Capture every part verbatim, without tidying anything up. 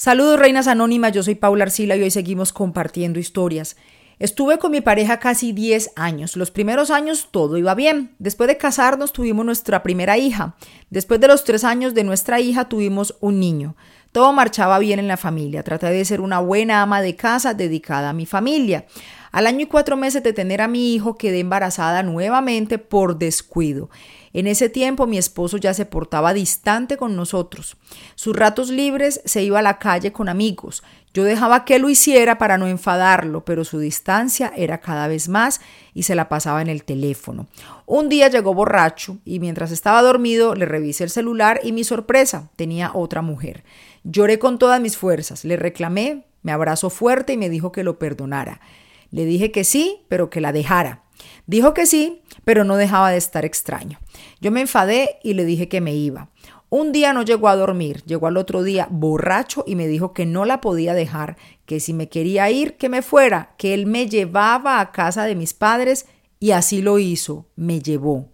Saludos, reinas anónimas, yo soy Paula Arcila y hoy seguimos compartiendo historias. Estuve con mi pareja casi diez años. Los primeros años todo iba bien. Después de casarnos tuvimos nuestra primera hija. Después de los tres años de nuestra hija tuvimos un niño. Todo marchaba bien en la familia. Traté de ser una buena ama de casa dedicada a mi familia. Al año y cuatro meses de tener a mi hijo quedé embarazada nuevamente por descuido. En ese tiempo mi esposo ya se portaba distante con nosotros. Sus ratos libres se iba a la calle con amigos. Yo dejaba que lo hiciera para no enfadarlo, pero su distancia era cada vez más y se la pasaba en el teléfono. Un día llegó borracho y mientras estaba dormido le revisé el celular y mi sorpresa, tenía otra mujer. Lloré con todas mis fuerzas, le reclamé, me abrazó fuerte y me dijo que lo perdonara. Le dije que sí, pero que la dejara. Dijo que sí, pero no dejaba de estar extraño. Yo me enfadé y le dije que me iba. Un día no llegó a dormir, llegó al otro día borracho y me dijo que no la podía dejar, que si me quería ir, que me fuera, que él me llevaba a casa de mis padres y así lo hizo, me llevó.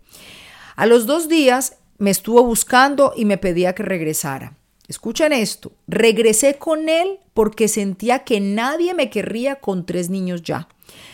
A los dos días me estuvo buscando y me pedía que regresara. Escuchen esto, regresé con él porque sentía que nadie me querría con tres niños ya.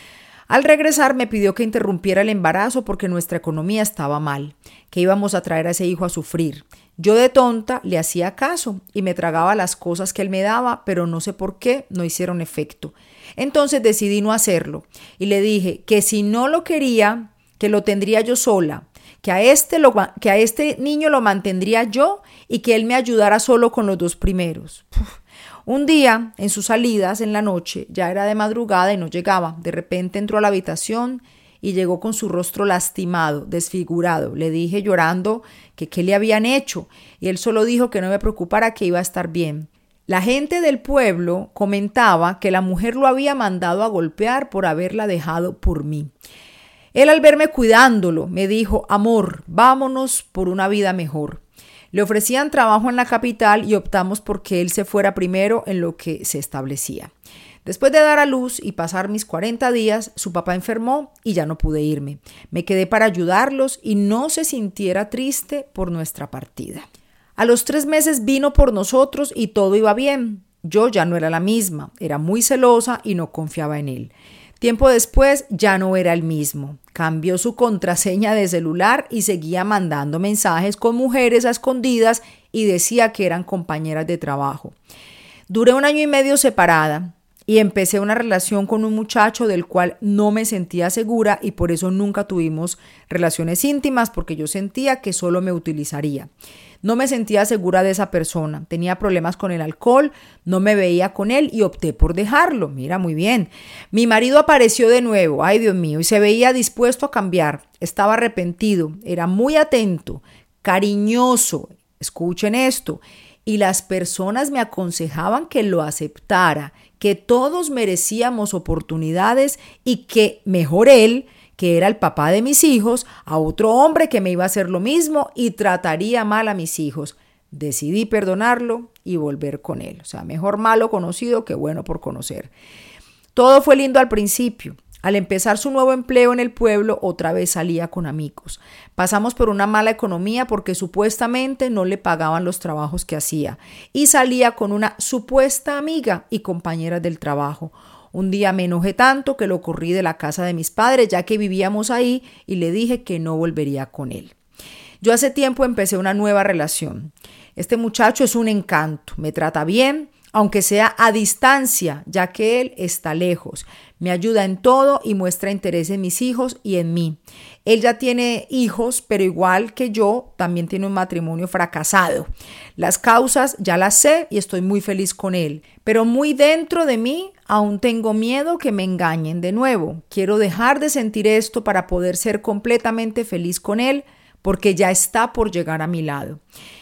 Al regresar me pidió que interrumpiera el embarazo porque nuestra economía estaba mal, que íbamos a traer a ese hijo a sufrir. Yo de tonta le hacía caso y me tragaba las cosas que él me daba, pero no sé por qué no hicieron efecto. Entonces decidí no hacerlo y le dije que si no lo quería, que lo tendría yo sola, que a este, lo, que a este niño lo mantendría yo y que él me ayudara solo con los dos primeros. Uf. Un día, en sus salidas en la noche, ya era de madrugada y no llegaba. De repente entró a la habitación y llegó con su rostro lastimado, desfigurado. Le dije llorando que qué le habían hecho y él solo dijo que no me preocupara, que iba a estar bien. La gente del pueblo comentaba que la mujer lo había mandado a golpear por haberla dejado por mí. Él, al verme cuidándolo, me dijo: amor, vámonos por una vida mejor. Le ofrecían trabajo en la capital y optamos por que él se fuera primero en lo que se establecía. Después de dar a luz y pasar mis cuarenta días, su papá enfermó y ya no pude irme. Me quedé para ayudarlos y no se sintiera triste por nuestra partida. A los tres meses vino por nosotros y todo iba bien. Yo ya no era la misma, era muy celosa y no confiaba en él. Tiempo después ya no era el mismo. Cambió su contraseña de celular y seguía mandando mensajes con mujeres a escondidas y decía que eran compañeras de trabajo. Duré un año y medio separada y empecé una relación con un muchacho del cual no me sentía segura y por eso nunca tuvimos relaciones íntimas, porque yo sentía que solo me utilizaría. No me sentía segura de esa persona, tenía problemas con el alcohol, no me veía con él y opté por dejarlo. Mira, muy bien. Mi marido apareció de nuevo, ay Dios mío, y se veía dispuesto a cambiar. Estaba arrepentido, era muy atento, cariñoso. Escuchen esto. Y las personas me aconsejaban que lo aceptara, que todos merecíamos oportunidades y que mejor él, que era el papá de mis hijos, a otro hombre que me iba a hacer lo mismo y trataría mal a mis hijos. Decidí perdonarlo y volver con él. O sea, mejor malo conocido que bueno por conocer. Todo fue lindo al principio. Al empezar su nuevo empleo en el pueblo, otra vez salía con amigos. Pasamos por una mala economía porque supuestamente no le pagaban los trabajos que hacía. Y salía con una supuesta amiga y compañera del trabajo. Un día me enojé tanto que lo corrí de la casa de mis padres, ya que vivíamos ahí, y le dije que no volvería con él. Yo hace tiempo empecé una nueva relación. Este muchacho es un encanto, me trata bien, aunque sea a distancia, ya que él está lejos. Me ayuda en todo y muestra interés en mis hijos y en mí. Él ya tiene hijos, pero igual que yo, también tiene un matrimonio fracasado. Las causas ya las sé y estoy muy feliz con él. Pero muy dentro de mí aún tengo miedo que me engañen de nuevo. Quiero dejar de sentir esto para poder ser completamente feliz con él, porque ya está por llegar a mi lado.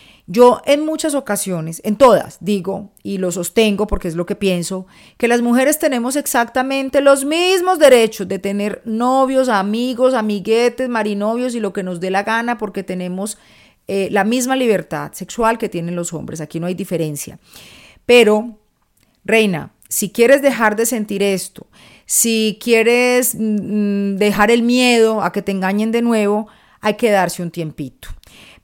Yo en muchas ocasiones, en todas, digo, y lo sostengo porque es lo que pienso, que las mujeres tenemos exactamente los mismos derechos de tener novios, amigos, amiguetes, marinovios y lo que nos dé la gana, porque tenemos eh, la misma libertad sexual que tienen los hombres. Aquí no hay diferencia. Pero, reina, si quieres dejar de sentir esto, si quieres mm, dejar el miedo a que te engañen de nuevo, hay que darse un tiempito.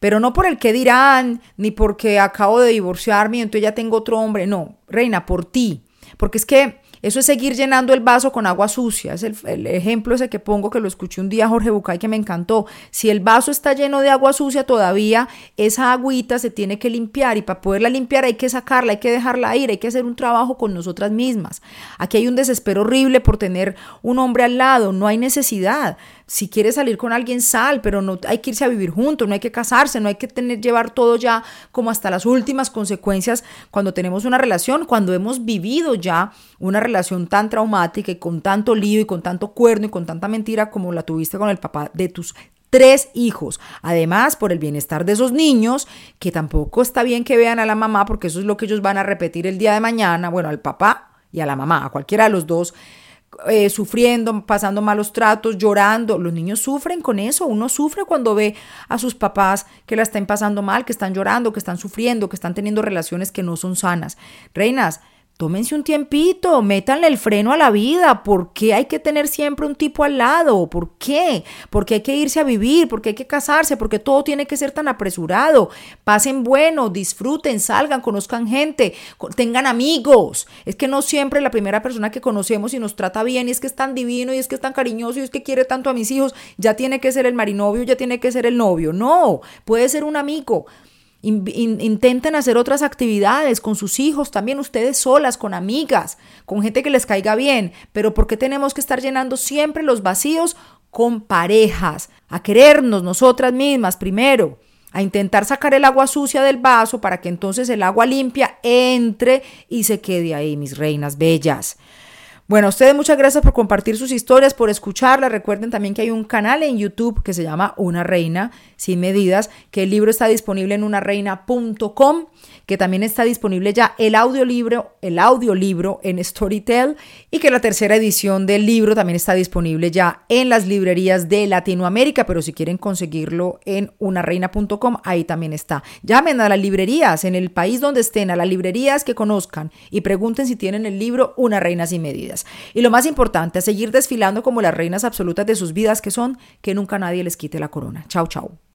pero no por el que dirán, ni porque acabo de divorciarme y entonces ya tengo otro hombre, no, reina, por ti, porque es que eso es seguir llenando el vaso con agua sucia. Es el, el ejemplo ese que pongo, que lo escuché un día a Jorge Bucay, que me encantó. Si el vaso está lleno de agua sucia todavía, esa agüita se tiene que limpiar, y para poderla limpiar hay que sacarla, hay que dejarla ir, hay que hacer un trabajo con nosotras mismas. Aquí hay un desespero horrible por tener un hombre al lado, no hay necesidad. Si quieres salir con alguien, sal, pero no hay que irse a vivir juntos, no hay que casarse, no hay que tener, llevar todo ya como hasta las últimas consecuencias cuando tenemos una relación, cuando hemos vivido ya una relación tan traumática y con tanto lío y con tanto cuerno y con tanta mentira como la tuviste con el papá de tus tres hijos. Además, por el bienestar de esos niños, que tampoco está bien que vean a la mamá, porque eso es lo que ellos van a repetir el día de mañana, bueno, al papá y a la mamá, a cualquiera de los dos, Eh, sufriendo, pasando malos tratos, llorando. Los niños sufren con eso. Uno sufre cuando ve a sus papás que la están pasando mal, que están llorando, que están sufriendo, que están teniendo relaciones que no son sanas. Reinas, tómense un tiempito, métanle el freno a la vida. ¿Por qué hay que tener siempre un tipo al lado? ¿Por qué? Porque hay que irse a vivir, porque hay que casarse, porque todo tiene que ser tan apresurado. Pasen bueno, disfruten, salgan, conozcan gente, tengan amigos. Es que no siempre la primera persona que conocemos y nos trata bien, y es que es tan divino, y es que es tan cariñoso, y es que quiere tanto a mis hijos, ya tiene que ser el marinovio, ya tiene que ser el novio. No, puede ser un amigo. In, in, intenten hacer otras actividades con sus hijos, también ustedes solas, con amigas, con gente que les caiga bien. Pero ¿por qué tenemos que estar llenando siempre los vacíos con parejas? A querernos nosotras mismas primero, a intentar sacar el agua sucia del vaso para que entonces el agua limpia entre y se quede ahí, mis reinas bellas. Bueno, a ustedes muchas gracias por compartir sus historias, por escucharlas. Recuerden también que hay un canal en YouTube que se llama Una Reina Sin Medidas, que el libro está disponible en una reina punto com, que también está disponible ya el audiolibro, el audiolibro en Storytel, y que la tercera edición del libro también está disponible ya en las librerías de Latinoamérica, pero si quieren conseguirlo en una reina punto com, ahí también está. Llamen a las librerías en el país donde estén, a las librerías que conozcan, y pregunten si tienen el libro Una Reina Sin Medidas. Y lo más importante, a seguir desfilando como las reinas absolutas de sus vidas que son, que nunca nadie les quite la corona. Chau, chau.